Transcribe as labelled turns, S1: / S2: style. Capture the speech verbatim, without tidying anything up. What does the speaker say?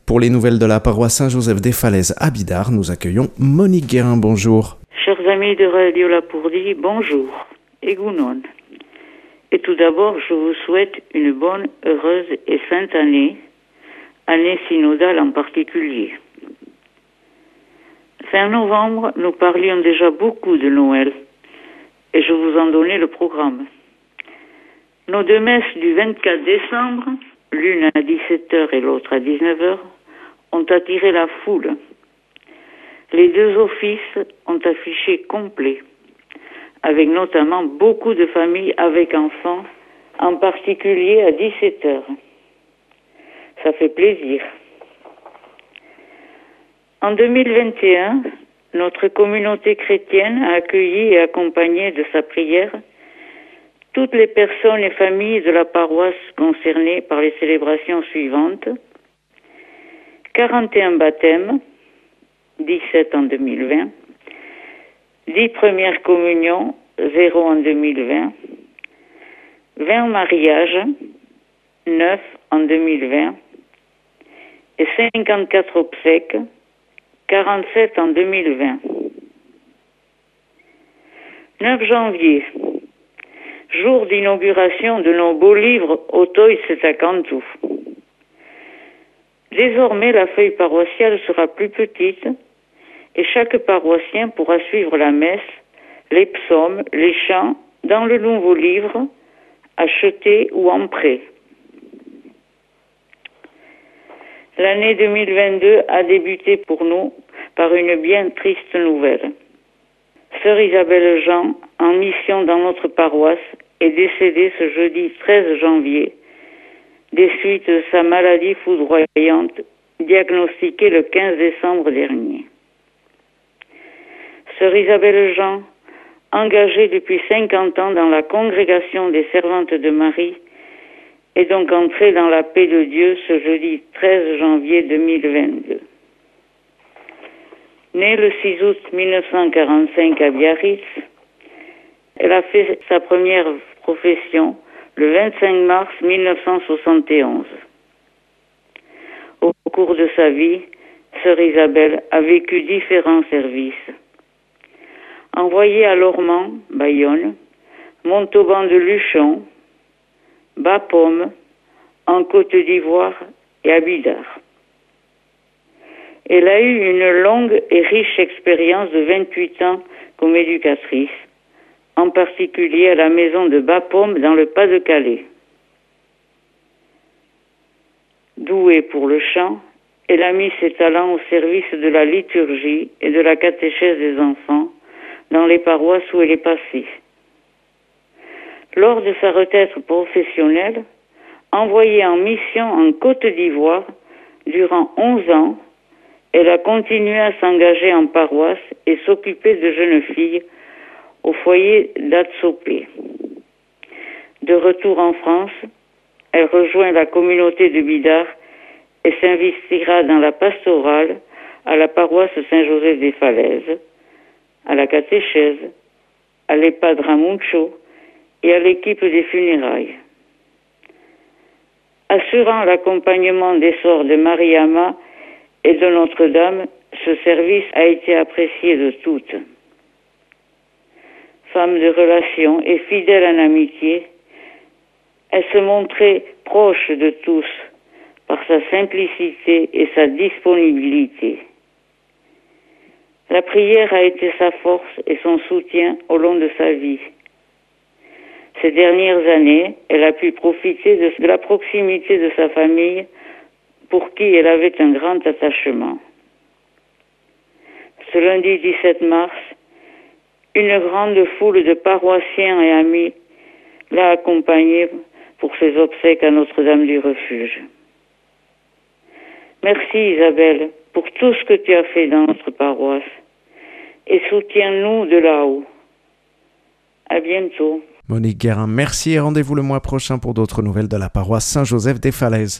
S1: Pour les nouvelles de la paroisse Saint-Joseph des Falaises à Bidart, nous accueillons Monique Guérin. Bonjour.
S2: Chers amis de Radio Lapourdie, bonjour et gounon. Et tout d'abord, je vous souhaite une bonne, heureuse et sainte année, année synodale en particulier. Fin novembre, nous parlions déjà beaucoup de Noël et je vous en donnais le programme. Nos deux messes du vingt-quatre décembre, l'une à dix-sept heures et l'autre à dix-neuf heures, ont attiré la foule. Les deux offices ont affiché complet, avec notamment beaucoup de familles avec enfants, en particulier à dix-sept heures. Ça fait plaisir. En deux mille vingt et un, notre communauté chrétienne a accueilli et accompagné de sa prière toutes les personnes et familles de la paroisse concernées par les célébrations suivantes. quarante et un baptêmes, dix-sept en deux mille vingt, dix premières communions, zéro en deux mille vingt, vingt mariages, neuf en deux mille vingt, et cinquante-quatre obsèques, quarante-sept en deux mille vingt. neuf janvier, jour d'inauguration de nos beaux livres Auteuil Setacantou. Désormais, la feuille paroissiale sera plus petite et chaque paroissien pourra suivre la messe, les psaumes, les chants dans le nouveau livre, acheté ou en prêt. L'année deux mille vingt-deux a débuté pour nous par une bien triste nouvelle. Sœur Isabelle Jean, en mission dans notre paroisse, est décédée ce jeudi treize janvier des suites de sa maladie foudroyante diagnostiquée le quinze décembre dernier. Sœur Isabelle Jean, engagée depuis cinquante ans dans la congrégation des servantes de Marie, est donc entrée dans la paix de Dieu ce jeudi treize janvier deux mille vingt-deux. Née le six août mille neuf cent quarante-cinq à Biarritz, elle a fait sa première profession le vingt-cinq mars mille neuf cent soixante et onze. Au cours de sa vie, sœur Isabelle a vécu différents services. Envoyée à Lormand, Bayonne, Montauban de Luchon, Bapaume, en Côte d'Ivoire et à Bidart. Elle a eu une longue et riche expérience de vingt-huit ans comme éducatrice, en particulier à la maison de Bapaume dans le Pas-de-Calais. Douée pour le chant, elle a mis ses talents au service de la liturgie et de la catéchèse des enfants dans les paroisses où elle est passée. Lors de sa retraite professionnelle, envoyée en mission en Côte d'Ivoire durant onze ans, elle a continué à s'engager en paroisse et s'occuper de jeunes filles au foyer d'Atsopé. De retour en France, elle rejoint la communauté de Bidart et s'investira dans la pastorale à la paroisse Saint-Joseph des Falaises, à la catéchèse, à l'EHPAD Ramuncho et à l'équipe des funérailles. Assurant l'accompagnement des sorts de Mariama et de Notre-Dame, ce service a été apprécié de toutes. Femme de relation et fidèle en amitié, elle se montrait proche de tous par sa simplicité et sa disponibilité. La prière a été sa force et son soutien au long de sa vie. Ces dernières années, elle a pu profiter de la proximité de sa famille pour qui elle avait un grand attachement. Ce lundi dix-sept mars, une grande foule de paroissiens et amis l'a accompagnée pour ses obsèques à Notre-Dame du Refuge. Merci Isabelle pour tout ce que tu as fait dans notre paroisse et soutiens-nous de là-haut. À bientôt.
S1: Monique Guérin, merci et rendez-vous le mois prochain pour d'autres nouvelles de la paroisse Saint-Joseph des Falaises.